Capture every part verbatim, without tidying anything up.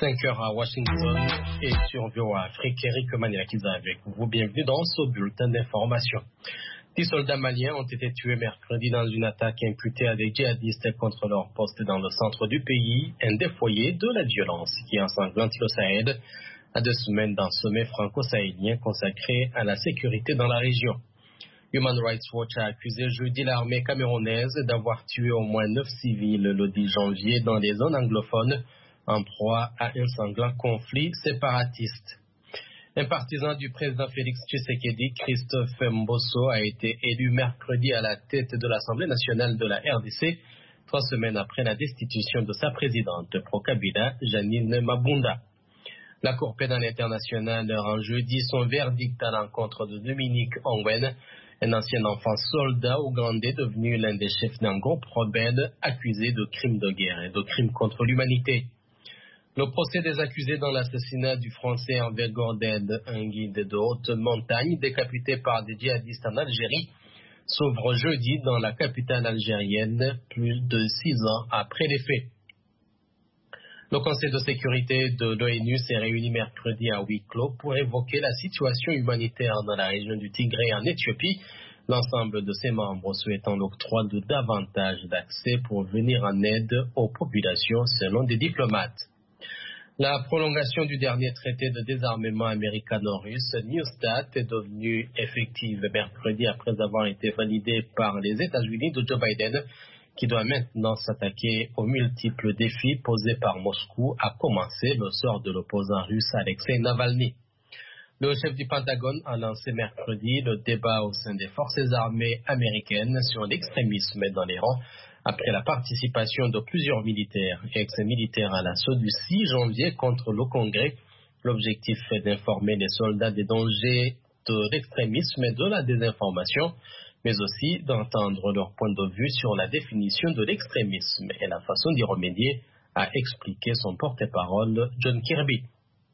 cinq heures à Washington et sur V O A Afrique, Eric Maniakiza avec vous. Bienvenue dans ce bulletin d'information. Dix soldats maliens ont été tués mercredi dans une attaque imputée à des djihadistes contre leur poste dans le centre du pays, un des foyers de la violence qui ensanglante le Sahel à deux semaines d'un sommet franco-sahélien consacré à la sécurité dans la région. Human Rights Watch a accusé jeudi l'armée camerounaise d'avoir tué au moins neuf civils le dix janvier dans les zones anglophones en proie à un sanglant conflit séparatiste. Un partisan du président Félix Tshisekedi, Christophe Mbosso, a été élu mercredi à la tête de l'Assemblée nationale de la R D C, trois semaines après la destitution de sa présidente pro-Kabila, Janine Mabunda. La Cour pénale internationale rend jeudi son verdict à l'encontre de Dominique Ongwen, un ancien enfant soldat ougandais devenu l'un des chefs d'un groupe rebelle accusé de crimes de guerre et de crimes contre l'humanité. Le procès des accusés dans l'assassinat du Français Hervé Gordel, un guide de haute montagne décapité par des djihadistes en Algérie, s'ouvre jeudi dans la capitale algérienne, plus de six ans après les faits. Le Conseil de sécurité de l'ONU s'est réuni mercredi à huis clos pour évoquer la situation humanitaire dans la région du Tigré en Éthiopie, l'ensemble de ses membres souhaitant l'octroi de davantage d'accès pour venir en aide aux populations selon des diplomates. La prolongation du dernier traité de désarmement américano-russe, New START, est devenue effective mercredi après avoir été validée par les États-Unis de Joe Biden, qui doit maintenant s'attaquer aux multiples défis posés par Moscou, à commencer le sort de l'opposant russe Alexei Navalny. Le chef du Pentagone a lancé mercredi le débat au sein des forces armées américaines sur l'extrémisme dans les rangs, après la participation de plusieurs militaires et ex-militaires à l'assaut du six janvier contre le Congrès. L'objectif est d'informer les soldats des dangers de l'extrémisme et de la désinformation, mais aussi d'entendre leur point de vue sur la définition de l'extrémisme et la façon d'y remédier, a expliqué son porte-parole John Kirby.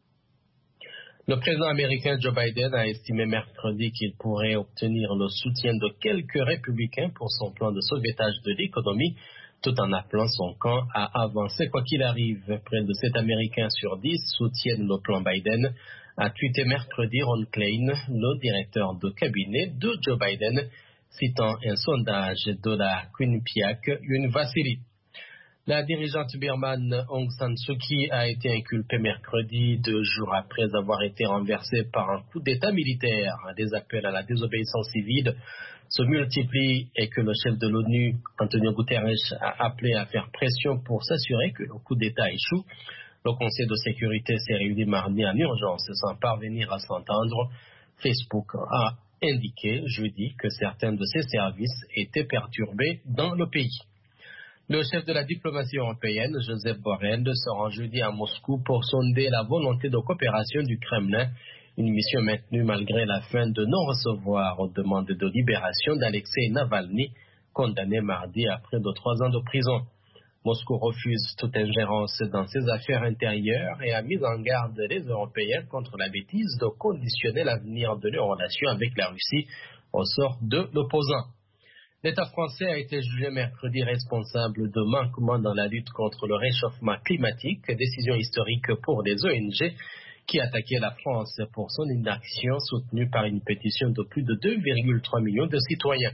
Le président américain Joe Biden a estimé mercredi qu'il pourrait obtenir le soutien de quelques républicains pour son plan de sauvetage de l'économie, tout en appelant son camp à avancer quoi qu'il arrive. Près de sept Américains sur dix soutiennent le plan Biden, a tweeté mercredi Ron Klain, le directeur de cabinet de Joe Biden, citant un sondage de la Quinnipiac University. La dirigeante birmane Aung San Suu Kyi a été inculpée mercredi, deux jours après avoir été renversée par un coup d'État militaire. Des appels à la désobéissance civile se multiplient et que le chef de l'ONU, Antonio Guterres, a appelé à faire pression pour s'assurer que le coup d'État échoue. Le Conseil de sécurité s'est réuni mardi en urgence sans parvenir à s'entendre. Facebook a indiqué jeudi que certains de ses services étaient perturbés dans le pays. Le chef de la diplomatie européenne, Joseph Borrell, se rend jeudi à Moscou pour sonder la volonté de coopération du Kremlin, une mission maintenue malgré la fin de non-recevoir aux demandes de libération d'Alexei Navalny, condamné mardi à près de trois ans de prison. Moscou refuse toute ingérence dans ses affaires intérieures et a mis en garde les Européens contre la bêtise de conditionner l'avenir de leurs relations avec la Russie au sort de l'opposant. L'État français a été jugé mercredi responsable de manquements dans la lutte contre le réchauffement climatique, décision historique pour les O N G qui attaquaient la France pour son inaction soutenue par une pétition de plus de deux virgule trois millions de citoyens.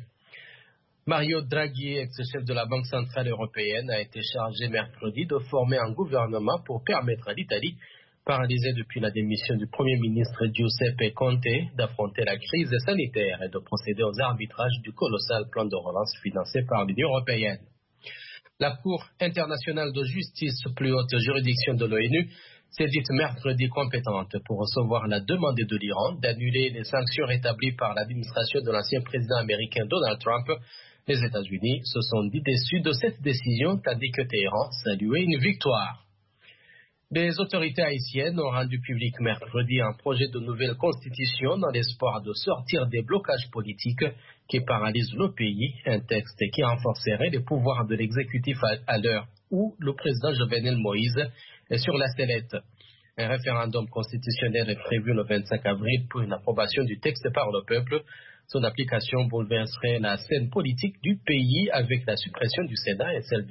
Mario Draghi, ex-chef de la Banque centrale européenne, a été chargé mercredi de former un gouvernement pour permettre à l'Italie, paralysée depuis la démission du Premier ministre Giuseppe Conte, d'affronter la crise sanitaire et de procéder aux arbitrages du colossal plan de relance financé par l'Union européenne. La Cour internationale de justice, plus haute juridiction de l'ONU, s'est dite mercredi compétente pour recevoir la demande de l'Iran d'annuler les sanctions rétablies par l'administration de l'ancien président américain Donald Trump. Les États-Unis se sont dit déçus de cette décision, tandis que Téhéran saluait une victoire. Les autorités haïtiennes ont rendu public mercredi un projet de nouvelle constitution dans l'espoir de sortir des blocages politiques qui paralysent le pays, un texte qui renforcerait les pouvoirs de l'exécutif à l'heure où le président Jovenel Moïse est sur la sellette. Un référendum constitutionnel est prévu le vingt-cinq avril pour une approbation du texte par le peuple. Son application bouleverserait la scène politique du pays avec la suppression du Sénat et celle du